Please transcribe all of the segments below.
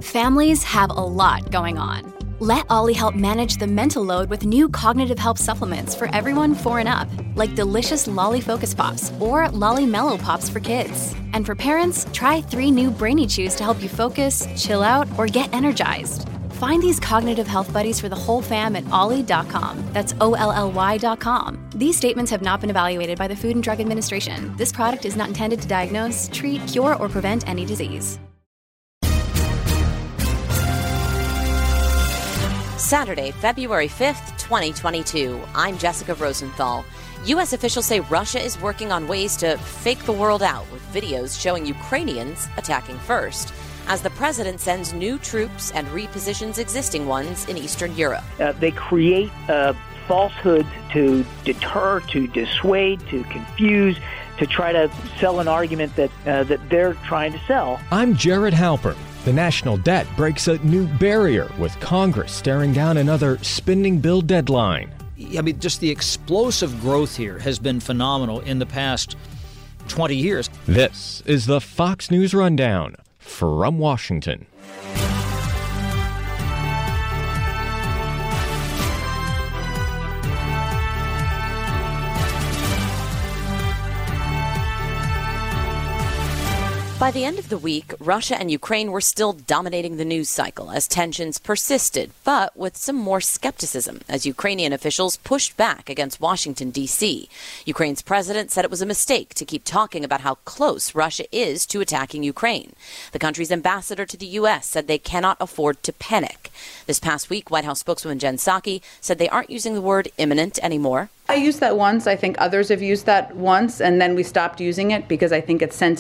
Families have a lot going on. Let Ollie help manage the mental load with new cognitive help supplements for everyone 4 and up, like delicious Lolly Focus Pops or Lolly Mellow Pops for kids. And for parents, try 3 new Brainy Chews to help you focus, chill out, or get energized. Find these cognitive health buddies for the whole fam at ollie.com. That's OLLY.com. These statements have not been evaluated by the Food and Drug Administration. This product is not intended to diagnose, treat, cure, or prevent any disease. Saturday, February 5th, 2022. I'm Jessica Rosenthal. U.S. officials say Russia is working on ways to fake the world out with videos showing Ukrainians attacking first, as the president sends new troops and repositions existing ones in Eastern Europe. They create falsehoods to deter, to dissuade, to confuse, to try to sell an argument that they're trying to sell. I'm Jared Halpern. The national debt breaks a new barrier with Congress staring down another spending bill deadline. I mean, just the explosive growth here has been phenomenal in the past 20 years. This is the Fox News Rundown from Washington. By the end of the week, Russia and Ukraine were still dominating the news cycle as tensions persisted, but with some more skepticism as Ukrainian officials pushed back against Washington, D.C. Ukraine's president said it was a mistake to keep talking about how close Russia is to attacking Ukraine. The country's ambassador to the U.S. said they cannot afford to panic. This past week, White House spokeswoman Jen Psaki said they aren't using the word imminent anymore. I used that once. I think others have used that once, and then we stopped using it because I think it sent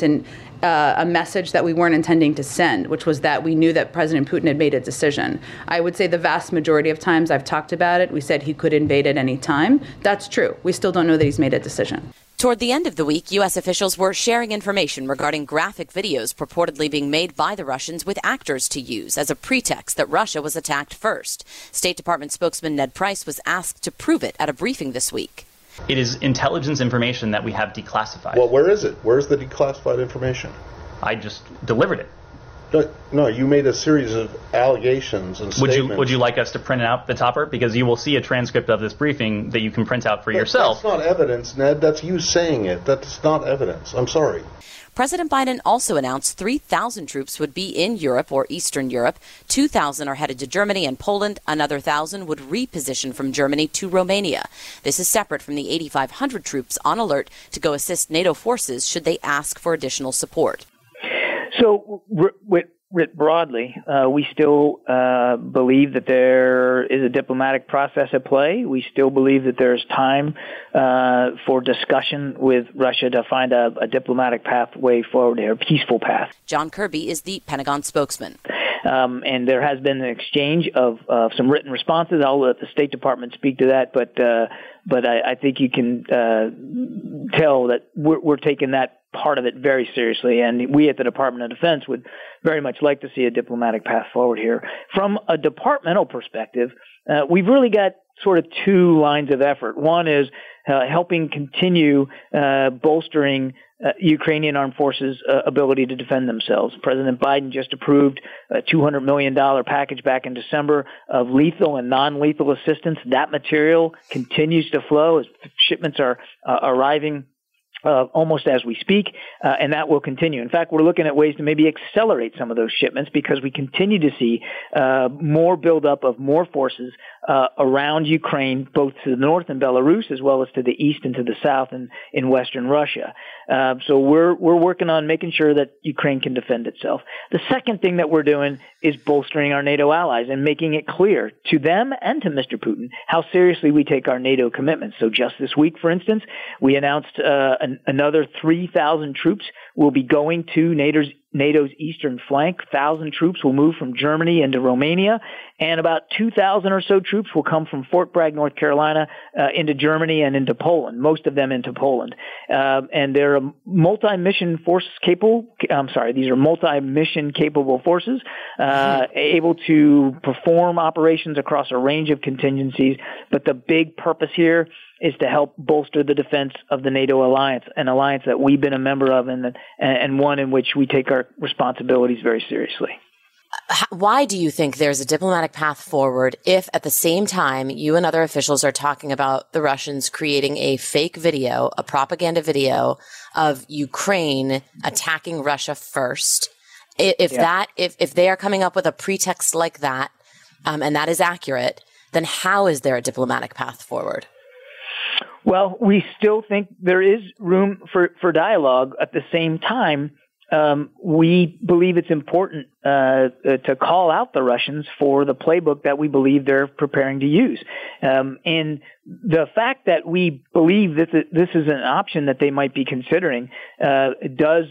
a message that we weren't intending to send, which was that we knew that President Putin had made a decision. I would say the vast majority of times I've talked about it, we said he could invade at any time. That's true. We still don't know that he's made a decision. Toward the end of the week, U.S. officials were sharing information regarding graphic videos purportedly being made by the Russians with actors to use as a pretext that Russia was attacked first. State Department spokesman Ned Price was asked to prove it at a briefing this week. It is intelligence information that we have declassified. Well, where is it? Where's the declassified information? I just delivered it. No, you made a series of allegations and statements. Would you like us to print out the topper? Because you will see a transcript of this briefing that you can print out for yourself. That's not evidence, Ned. That's you saying it. That's not evidence. I'm sorry. President Biden also announced 3,000 troops would be in Europe or Eastern Europe. 2,000 are headed to Germany and Poland. Another 1,000 would reposition from Germany to Romania. This is separate from the 8,500 troops on alert to go assist NATO forces should they ask for additional support. So, writ broadly, we still believe that there is a diplomatic process at play. We still believe that there's time for discussion with Russia to find a diplomatic pathway forward, a peaceful path. John Kirby is the Pentagon spokesman. And there has been an exchange of some written responses. I'll let the State Department speak to that, but I think you can tell that we're taking that part of it very seriously, and we at the Department of Defense would very much like to see a diplomatic path forward here. From a departmental perspective, we've really got sort of 2 lines of effort. One is helping continue bolstering Ukrainian armed forces' ability to defend themselves. President Biden just approved a $200 million package back in December of lethal and non-lethal assistance. That material continues to flow as shipments are arriving almost as we speak, and that will continue. In fact, we're looking at ways to maybe accelerate some of those shipments because we continue to see more buildup of more forces around Ukraine, both to the north in Belarus as well as to the east and to the south in western Russia. So we're working on making sure that Ukraine can defend itself. The second thing that we're doing is bolstering our NATO allies and making it clear to them and to Mr. Putin how seriously we take our NATO commitments. So just this week, for instance, we announced another 3,000 troops will be going to NATO's eastern flank. 1,000 troops will move from Germany into Romania, and about 2,000 or so troops will come from Fort Bragg, North Carolina, into Germany and into Poland, most of them into Poland. And they're multi-mission force capable. These are multi-mission capable forces, able to perform operations across a range of contingencies. But the big purpose here is to help bolster the defense of the NATO alliance, an alliance that we've been a member of and one in which we take our responsibilities very seriously. Why do you think there's a diplomatic path forward if at the same time you and other officials are talking about the Russians creating a fake video, a propaganda video of Ukraine attacking Russia first? If they are coming up with a pretext like that, and that is accurate, then how is there a diplomatic path forward? Well, we still think there is room for dialogue. At the same time, we believe it's important to call out the Russians for the playbook that we believe they're preparing to use. And the fact that we believe that this is an option that they might be considering does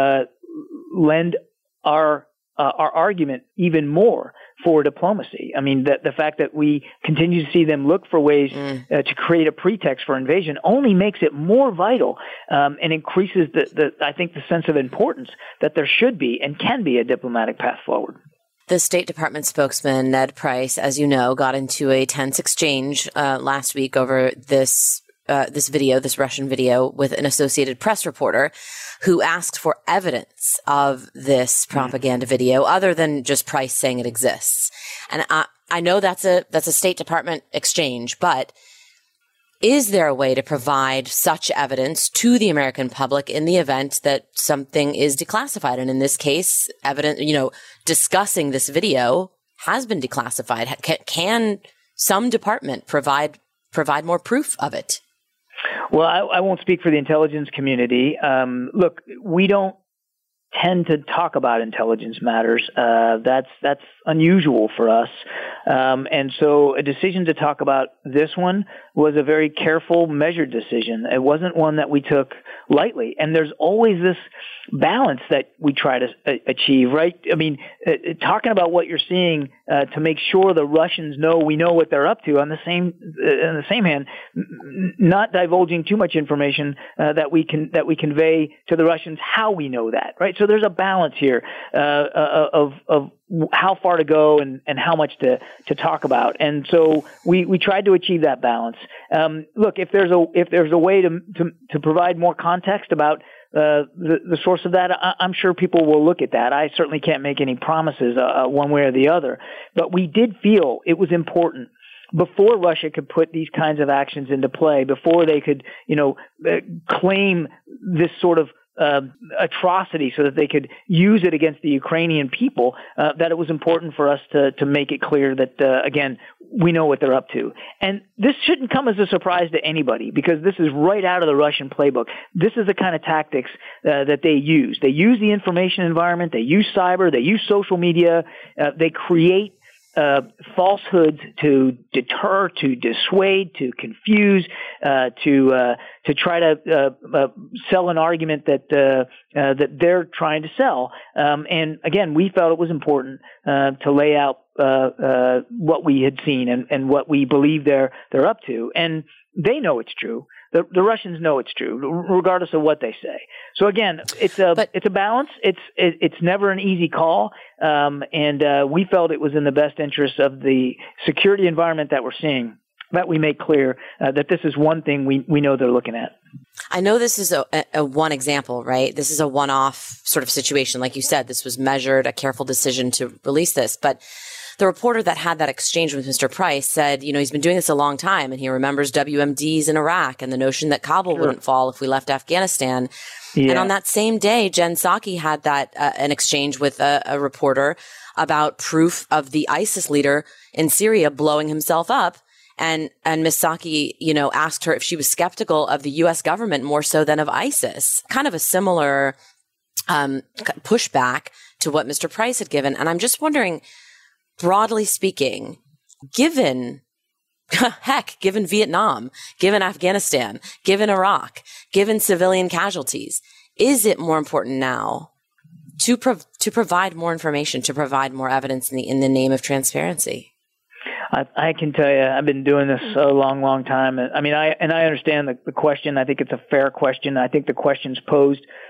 lend our argument even more for diplomacy. I mean, the fact that we continue to see them look for ways to create a pretext for invasion only makes it more vital and increases I think the sense of importance that there should be and can be a diplomatic path forward. The State Department spokesman, Ned Price, as you know, got into a tense exchange last week over this Russian video, with an Associated Press reporter who asked for evidence of this propaganda video other than just Price saying it exists. And I know that's a State Department exchange, but is there a way to provide such evidence to the American public in the event that something is declassified? And in this case, discussing this video has been declassified. Can some department provide more proof of it? Well, I won't speak for the intelligence community. Look, we don't tend to talk about intelligence matters. That's unusual for us. And so a decision to talk about this one was a very careful, measured decision. It wasn't one that we took lightly. And there's always this balance that we try to achieve, right? I mean, talking about what you're seeing to make sure the Russians know we know what they're up to. On the same hand, not divulging too much information that we convey to the Russians how we know that, right? So there's a balance here of how far to go and how much to talk about. And so we tried to achieve that balance. Look, if there's a way to provide more context about the source of that, I'm sure people will look at that. I certainly can't make any promises one way or the other, but we did feel it was important before Russia could put these kinds of actions into play, before they could, claim this sort of atrocity so that they could use it against the Ukrainian people, that it was important for us to make it clear that, again, we know what they're up to. And this shouldn't come as a surprise to anybody, because this is right out of the Russian playbook. This is the kind of tactics that they use. They use the information environment. They use cyber. They use social media. They create falsehoods to deter, to dissuade, to confuse, to try to sell an argument that they're trying to sell. And again, we felt it was important to lay out what we had seen and what we believe they're up to. And they know it's true. The Russians know it's true, regardless of what they say. So again, it's a balance. It's never an easy call, and we felt it was in the best interest of the security environment that we're seeing that we make clear that this is one thing we know they're looking at. I know this is a one example, right? This is a one-off sort of situation. Like you said, this was measured, a careful decision to release this, but the reporter that had that exchange with Mr. Price said, he's been doing this a long time, and he remembers WMDs in Iraq and the notion that Kabul wouldn't fall if we left Afghanistan. Yeah. And on that same day, Jen Psaki had an exchange with a reporter about proof of the ISIS leader in Syria blowing himself up. And Ms. Psaki, asked her if she was skeptical of the U.S. government more so than of ISIS. Kind of a similar pushback to what Mr. Price had given. And I'm just wondering, broadly speaking, given Vietnam, given Afghanistan, given Iraq, given civilian casualties, is it more important now to provide more information, to provide more evidence in the name of transparency? I can tell you, I've been doing this a long, long time. I mean, I understand the question. I think it's a fair question. I think the questions posed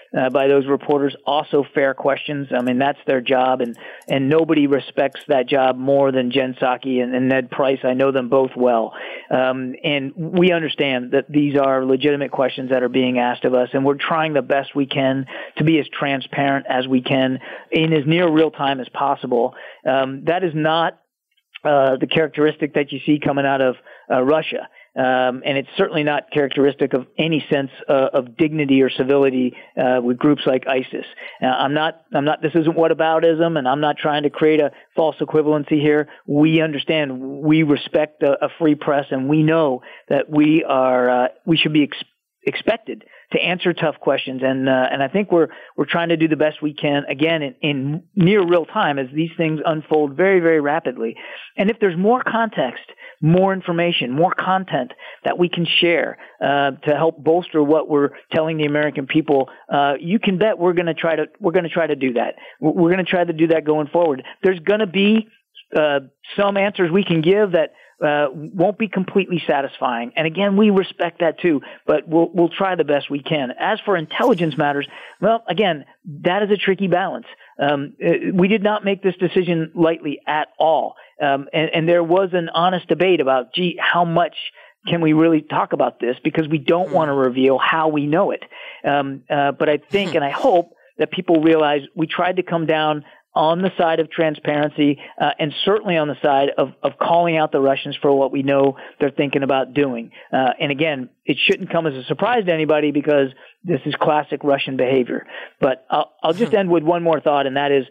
by those reporters, also fair questions. I mean, that's their job, and nobody respects that job more than Jen Psaki and Ned Price. I know them both well. And we understand that these are legitimate questions that are being asked of us, and we're trying the best we can to be as transparent as we can in as near real time as possible. That is not the characteristic that you see coming out of Russia. And it's certainly not characteristic of any sense of dignity or civility with groups like ISIS. This isn't whataboutism, and I'm not trying to create a false equivalency here. We understand, we respect a free press, and we know that we should be expected to answer tough questions, and I think we're trying to do the best we can, again, in near real time as these things unfold very, very rapidly. And if there's more context, more information, more content that we can share to help bolster what we're telling the American people, you can bet we're going to try to do that. We're going to try to do that going forward. There's going to be some answers we can give that won't be completely satisfying. And again, we respect that too, but we'll try the best we can. As for intelligence matters, well, again, that is a tricky balance. We did not make this decision lightly at all. And there was an honest debate about, how much can we really talk about this? Because we don't want to reveal how we know it. But I think and I hope that people realize we tried to come down on the side of transparency and certainly on the side of calling out the Russians for what we know they're thinking about doing. And again, it shouldn't come as a surprise to anybody because this is classic Russian behavior. But I'll just end with one more thought, and that is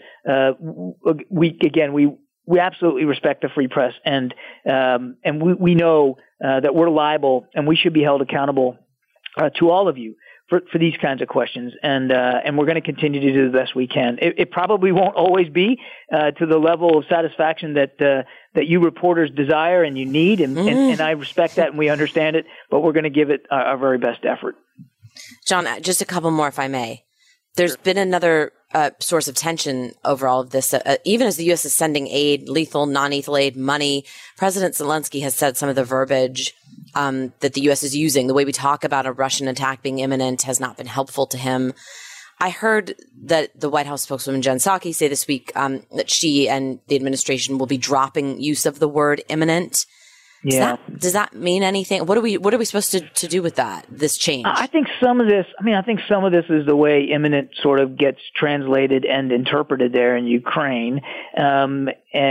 we absolutely respect the free press, and we know that we're liable and we should be held accountable to all of you for these kinds of questions, and we're going to continue to do the best we can. It probably won't always be to the level of satisfaction that you reporters desire and you need, and I respect that and we understand it, but we're going to give it our very best effort. John, just a couple more, if I may. There's been another source of tension over all of this. Even as the U.S. is sending aid, lethal, non-lethal aid, money, President Zelensky has said some of the verbiage that the U.S. is using, the way we talk about a Russian attack being imminent, has not been helpful to him. I heard that the White House spokeswoman Jen Psaki say this week that she and the administration will be dropping use of the word imminent. Yeah. Does that mean anything? What are we supposed to do with that, this change? I think some of this is the way imminent sort of gets translated and interpreted there in Ukraine. And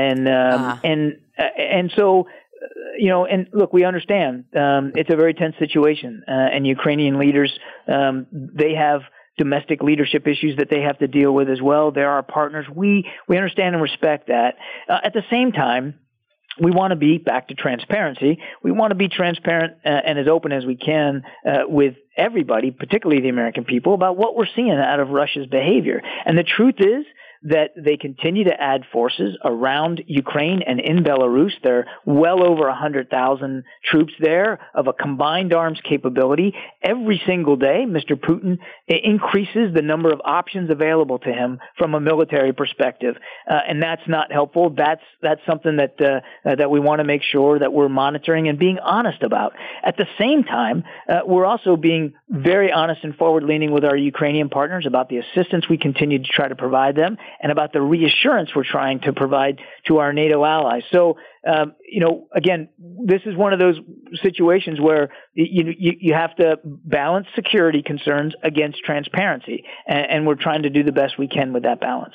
so, and look, we understand, it's a very tense situation, and Ukrainian leaders, they have domestic leadership issues that they have to deal with as well. They're our partners. We understand and respect that. At the same time, we want to be, back to transparency, we want to be transparent and as open as we can with everybody, particularly the American people, about what we're seeing out of Russia's behavior. And the truth is that they continue to add forces around Ukraine and in Belarus. There are well over 100,000 troops there of a combined arms capability. Every single day, Mr. Putin increases the number of options available to him from a military perspective, and that's not helpful. That's something that we want to make sure that we're monitoring and being honest about. At the same time, we're also being very honest and forward-leaning with our Ukrainian partners about the assistance we continue to try to provide them, and about the reassurance we're trying to provide to our NATO allies. So, again, this is one of those situations where you have to balance security concerns against transparency, and we're trying to do the best we can with that balance.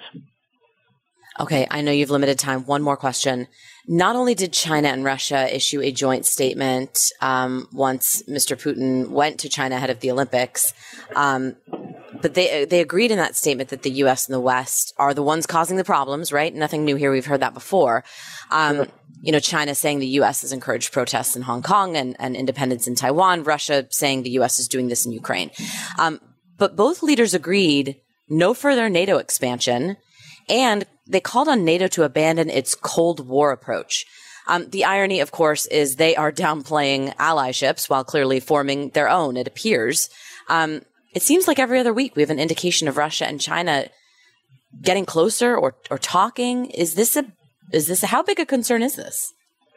Okay, I know you've limited time. One more question. Not only did China and Russia issue a joint statement once Mr. Putin went to China ahead of the Olympics, but they agreed in that statement that the U.S. and the West are the ones causing the problems, right? Nothing new here. We've heard that before. China saying the U.S. has encouraged protests in Hong Kong and independence in Taiwan. Russia saying the U.S. is doing this in Ukraine. But both leaders agreed no further NATO expansion, and they called on NATO to abandon its Cold War approach. The irony, of course, is they are downplaying allyships while clearly forming their own, it appears. It seems like every other week we have an indication of Russia and China getting closer or talking. Is this how big a concern is this?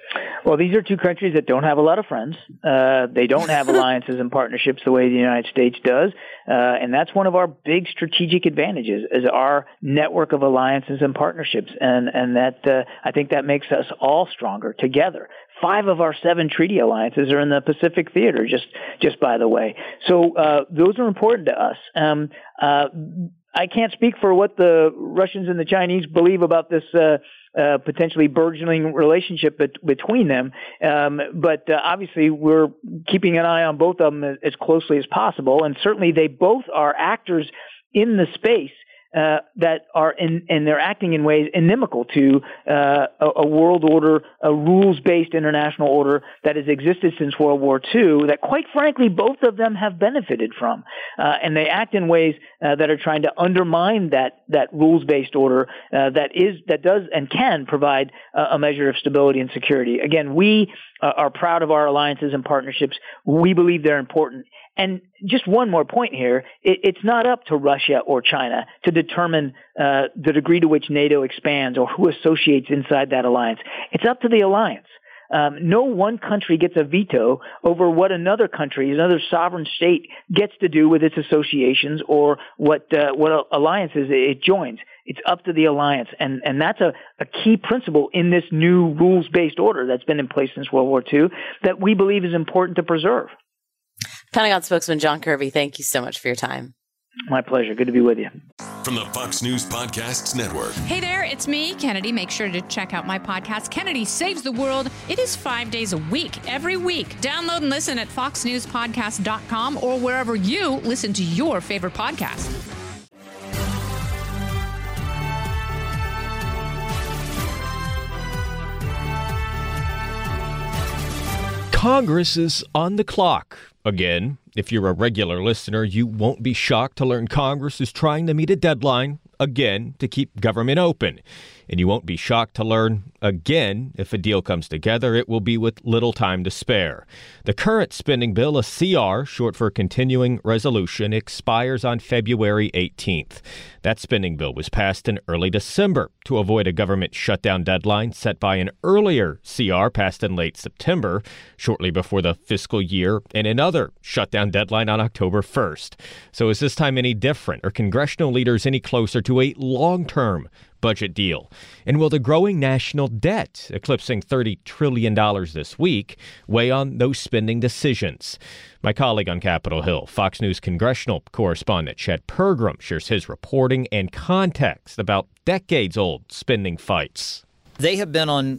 Well, these are two countries that don't have a lot of friends. They don't have alliances and partnerships the way the United States does. And that's one of our big strategic advantages, is our network of alliances and partnerships. And that I think that makes us all stronger together. 5 of our 7 treaty alliances are in the Pacific Theater, just by the way. So those are important to us. I can't speak for what the Russians and the Chinese believe about this potentially burgeoning relationship between them. But obviously, we're keeping an eye on both of them as closely as possible. And certainly, they both are actors in the space that are and they're acting in ways inimical to a world order, a rules-based international order that has existed since World War II, that quite frankly both of them have benefited from, and they act in ways that are trying to undermine that rules-based order that does and can provide a measure of stability and security. Again, we are proud of our alliances and partnerships. We believe they're important. And just one more point here, it's not up to Russia or China to determine the degree to which NATO expands or who associates inside that alliance. It's up to the alliance. No one country gets a veto over what another country, another sovereign state, gets to do with its associations or what alliances it joins. It's up to the alliance. And that's a key principle in this new rules-based order that's been in place since World War II that we believe is important to preserve. Pentagon spokesman John Kirby, thank you so much for your time. My pleasure. Good to be with you. From the Fox News Podcasts Network. Hey there, it's me, Kennedy. Make sure to check out my podcast, Kennedy Saves the World. It is 5 days a week, every week. Download and listen at foxnewspodcast.com or wherever you listen to your favorite podcast. Congress is on the clock. Again, if you're a regular listener, you won't be shocked to learn Congress is trying to meet a deadline, again, to keep government open. And you won't be shocked to learn, again, if a deal comes together, it will be with little time to spare. The current spending bill, a CR, short for Continuing Resolution, expires on February 18th. That spending bill was passed in early December to avoid a government shutdown deadline set by an earlier CR passed in late September, shortly before the fiscal year, and another shutdown deadline on October 1st. So is this time any different? Are congressional leaders any closer to a long-term budget deal? And will the growing national debt, eclipsing $30 trillion this week, weigh on those spending decisions? My colleague on Capitol Hill, Fox News congressional correspondent Chet Pergram, shares his reporting and context about decades-old spending fights. They have been on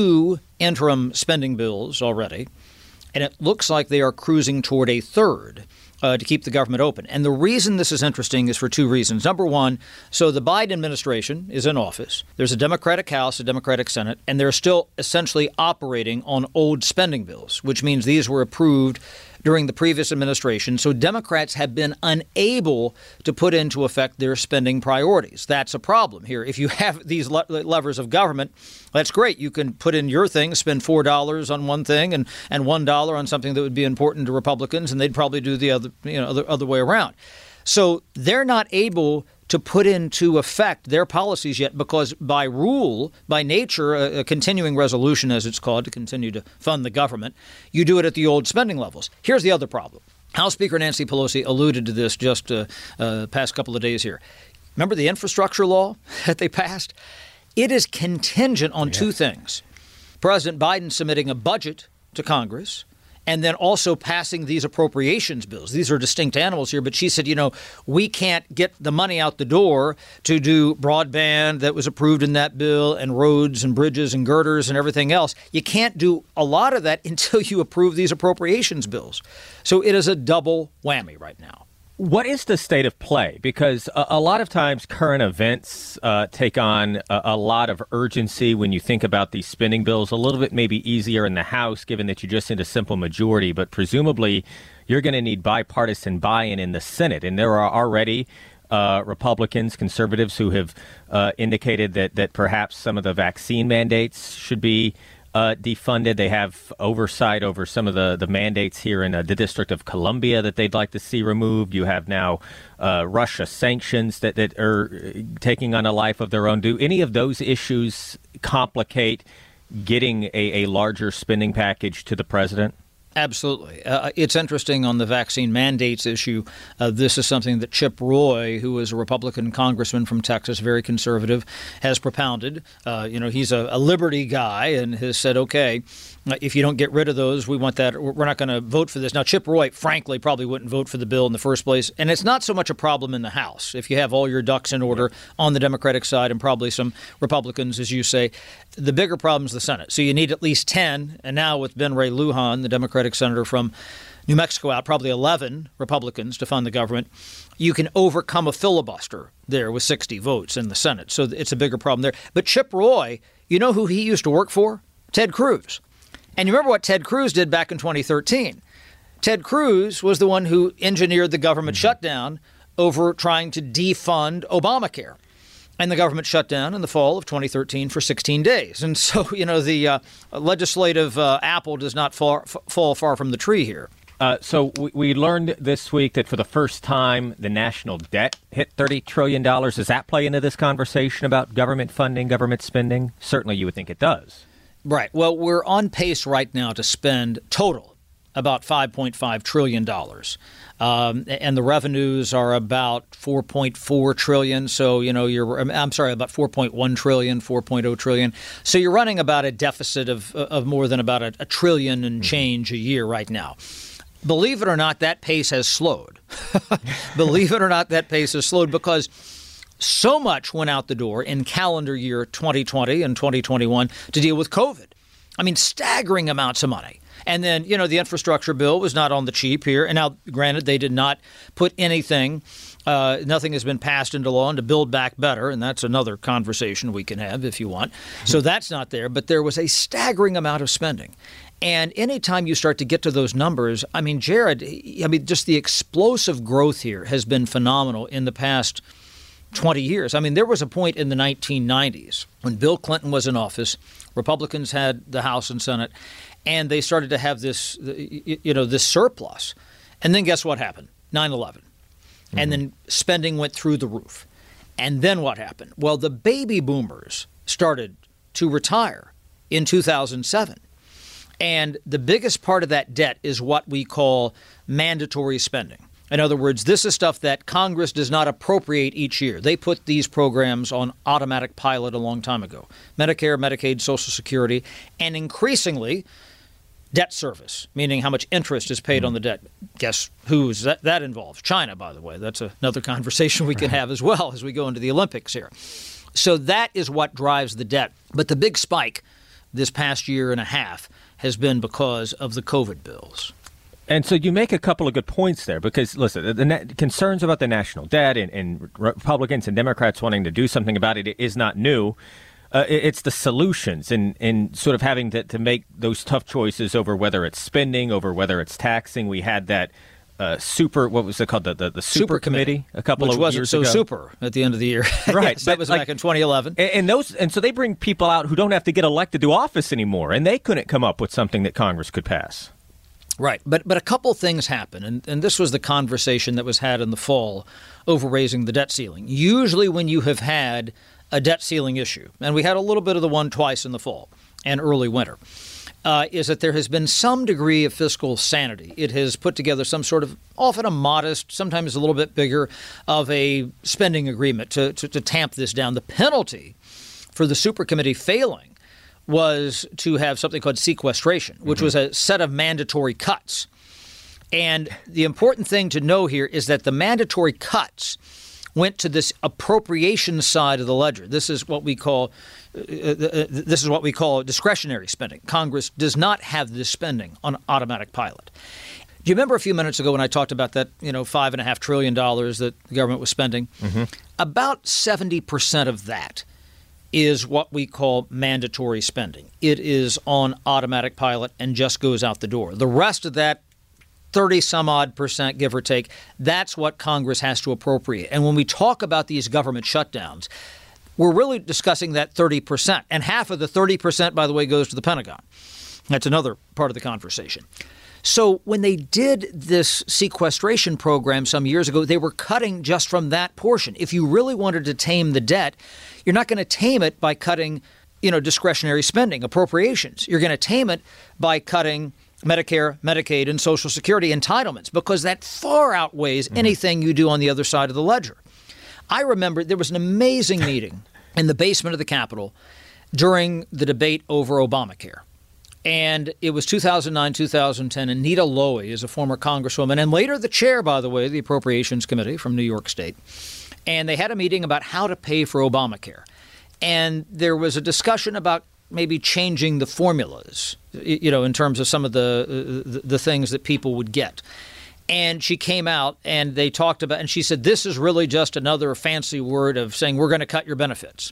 2 interim spending bills already, and it looks like they are cruising toward a third to keep the government open. And the reason this is interesting is for 2 reasons. Number one, so the Biden administration is in office. There's a Democratic House, a Democratic Senate, and they're still essentially operating on old spending bills, which means these were approved during the previous administration. So Democrats have been unable to put into effect their spending priorities. That's a problem here. If you have these levers of government, that's great. You can put in your thing, spend $4 on one thing and $1 on something that would be important to Republicans, and they'd probably do the other way around. So they're not able to put into effect their policies yet because by rule, by nature, a continuing resolution, as it's called, to continue to fund the government, you do it at the old spending levels. Here's the other problem. House Speaker Nancy Pelosi alluded to this just past couple of days here. Remember the infrastructure law that they passed? It is contingent on 2 things. President Biden submitting a budget to Congress and then also passing these appropriations bills. These are distinct animals here, but she said, we can't get the money out the door to do broadband that was approved in that bill and roads and bridges and girders and everything else. You can't do a lot of that until you approve these appropriations bills. So it is a double whammy right now. What is the state of play? Because a lot of times current events take on a lot of urgency when you think about these spending bills. A little bit maybe easier in the House, given that you just need a simple majority. But presumably, you're going to need bipartisan buy-in in the Senate. And there are already Republicans, conservatives who have indicated that perhaps some of the vaccine mandates should be defunded. They have oversight over some of the mandates here in the District of Columbia that they'd like to see removed. You have now Russia sanctions that are taking on a life of their own. Do any of those issues complicate getting a larger spending package to the president? Absolutely. It's interesting on the vaccine mandates issue. This is something that Chip Roy, who is a Republican congressman from Texas, very conservative, has propounded. He's a liberty guy and has said, OK, if you don't get rid of those, we want that. We're not going to vote for this. Now, Chip Roy, frankly, probably wouldn't vote for the bill in the first place. And it's not so much a problem in the House. If you have all your ducks in order on the Democratic side and probably some Republicans, as you say, the bigger problem is the Senate. So you need at least 10. And now with Ben Ray Lujan, the Democratic senator from New Mexico, out probably 11 Republicans to fund the government, you can overcome a filibuster there with 60 votes in the Senate. So it's a bigger problem there. But Chip Roy, you know who he used to work for? Ted Cruz. And you remember what Ted Cruz did back in 2013. Ted Cruz was the one who engineered the government shutdown over trying to defund Obamacare. And the government shut down in the fall of 2013 for 16 days. And so, the legislative apple does not fall far from the tree here. So we learned this week that for the first time, the national debt hit $30 trillion. Does that play into this conversation about government funding, government spending? Certainly you would think it does. Right. Well, we're on pace right now to spend total about $5.5 trillion. And the revenues are about $4.4 trillion. So, about $4.1 trillion, $4.0 trillion. So you're running about a deficit of more than about a trillion and change a year right now. Believe it or not, that pace has slowed. Believe it or not, that pace has slowed because so much went out the door in calendar year 2020 and 2021 to deal with COVID. I mean, staggering amounts of money. And then, the infrastructure bill was not on the cheap here. And now, granted, they did not put anything. Nothing has been passed into law to build back better. And that's another conversation we can have if you want. So that's not there. But there was a staggering amount of spending. And anytime you start to get to those numbers, I mean, Jared, just the explosive growth here has been phenomenal in the past 20 years. I mean, there was a point in the 1990s when Bill Clinton was in office, Republicans had the House and Senate, and they started to have this surplus. And then guess what happened? 9/11. And then spending went through the roof. And then what happened? Well, the baby boomers started to retire in 2007. And the biggest part of that debt is what we call mandatory spending. In other words, this is stuff that Congress does not appropriate each year. They put these programs on automatic pilot a long time ago. Medicare, Medicaid, Social Security, and increasingly debt service, meaning how much interest is paid on the debt. Guess who's that involves? China, by the way. That's another conversation we can have as well as we go into the Olympics here. So that is what drives the debt. But the big spike this past year and a half has been because of the COVID bills. And so you make a couple of good points there because, listen, the concerns about the national debt and Republicans and Democrats wanting to do something about it is not new. It's the solutions and sort of having to make those tough choices over whether it's spending, over whether it's taxing. We had that what was it called? The super committee a couple of years ago. Which wasn't so super at the end of the year. Right. That was back in 2011. And so they bring people out who don't have to get elected to office anymore, and they couldn't come up with something that Congress could pass. Right. But a couple things happened, and this was the conversation that was had in the fall over raising the debt ceiling. Usually when you have had a debt ceiling issue, and we had a little bit of the one twice in the fall and early winter, is that there has been some degree of fiscal sanity. It has put together some sort of, often a modest, sometimes a little bit bigger, of a spending agreement to tamp this down. The penalty for the super committee failing was to have something called sequestration, which was a set of mandatory cuts. And the important thing to know here is that the mandatory cuts went to this appropriation side of the ledger. This is what we call discretionary spending. Congress does not have this spending on automatic pilot. Do you remember a few minutes ago when I talked about that, $5.5 trillion that the government was spending? About 70% of that is what we call mandatory spending. It is on automatic pilot and just goes out the door. The rest of that, 30-some-odd%, give or take, that's what Congress has to appropriate. And when we talk about these government shutdowns, we're really discussing that 30%. And half of the 30%, by the way, goes to the Pentagon. That's another part of the conversation. So when they did this sequestration program some years ago, they were cutting just from that portion. If you really wanted to tame the debt, you're not going to tame it by cutting discretionary spending, appropriations. You're going to tame it by cutting Medicare, Medicaid, and Social Security entitlements, because that far outweighs anything you do on the other side of the ledger. I remember there was an amazing meeting in the basement of the Capitol during the debate over Obamacare. And it was 2009, 2010. Anita Lowy is a former congresswoman and later the chair, by the way, of the Appropriations Committee from New York State. And they had a meeting about how to pay for Obamacare. And there was a discussion about maybe changing the formulas, in terms of some of the things that people would get. And she came out and they talked about, and she said, this is really just another fancy word of saying we're going to cut your benefits.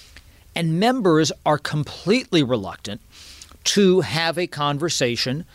And members are completely reluctant to have a conversation.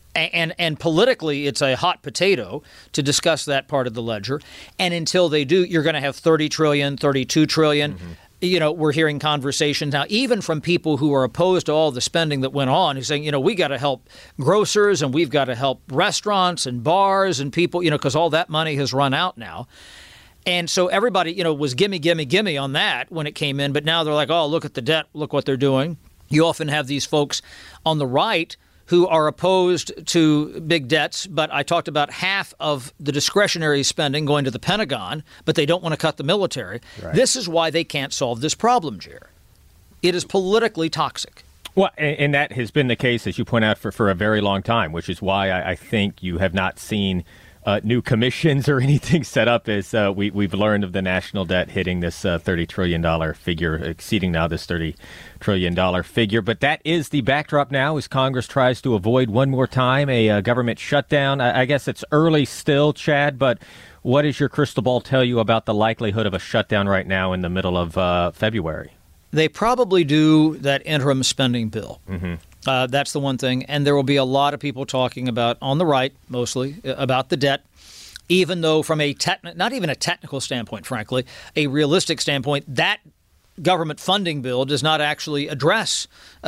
And politically, it's a hot potato to discuss that part of the ledger. And until they do, you're going to have 30 trillion, 32 trillion. We're hearing conversations now, even from people who are opposed to all the spending that went on, who's saying, we got to help grocers and we've got to help restaurants and bars and people, because all that money has run out now. And so everybody, was gimme on that when it came in. But now they're like, oh, look at the debt. Look what they're doing. You often have these folks on the right who are opposed to big debts. But I talked about half of the discretionary spending going to the Pentagon, but they don't want to cut the military. Right. This is why they can't solve this problem, Jer. It is politically toxic. Well, and that has been the case, as you point out, for a very long time, which is why I think you have not seen new commissions or anything set up, as we've learned of the national debt hitting this $30 trillion figure, exceeding now this $30 trillion figure. But that is the backdrop now as Congress tries to avoid one more time a government shutdown. I guess it's early still, Chad, but what does your crystal ball tell you about the likelihood of a shutdown right now in the middle of February? They probably do that interim spending bill. That's the one thing. And there will be a lot of people talking about, on the right mostly, about the debt, even though from a not even a technical standpoint, frankly, a realistic standpoint, that government funding bill does not actually address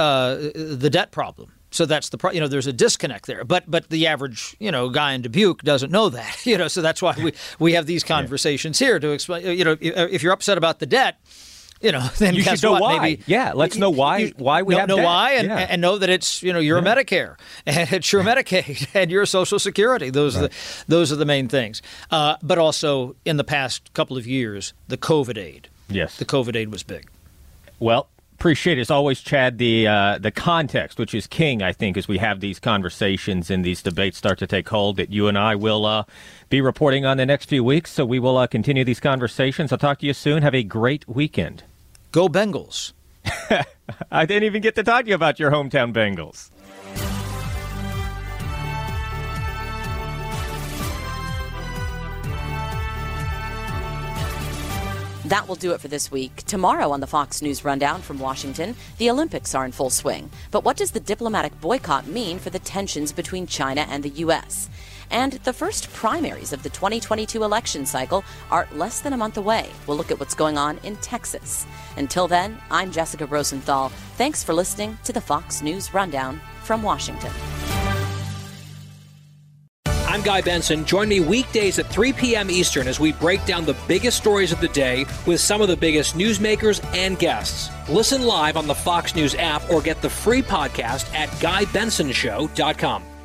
the debt problem. So that's there's a disconnect there. But the average, guy in Dubuque doesn't know that, so that's why we have these conversations here to explain, if you're upset about the debt, then you guess should know what? why. Maybe let's know why we have know debt. Why and know that it's your Medicare and it's your Medicaid and your Social Security. Those are the main things. But also in the past couple of years, the COVID aid. Yes, the COVID aid was big. Well, appreciate it as always, Chad. The context, which is king, I think, as we have these conversations and these debates start to take hold, that you and I will be reporting on the next few weeks. So we will continue these conversations. I'll talk to you soon. Have a great weekend. Go Bengals. I didn't even get to talk to you about your hometown Bengals. That will do it for this week. Tomorrow on the Fox News Rundown from Washington, the Olympics are in full swing. But what does the diplomatic boycott mean for the tensions between China and the U.S.? And the first primaries of the 2022 election cycle are less than a month away. We'll look at what's going on in Texas. Until then, I'm Jessica Rosenthal. Thanks for listening to the Fox News Rundown from Washington. I'm Guy Benson. Join me weekdays at 3 p.m. Eastern as we break down the biggest stories of the day with some of the biggest newsmakers and guests. Listen live on the Fox News app or get the free podcast at GuyBensonShow.com.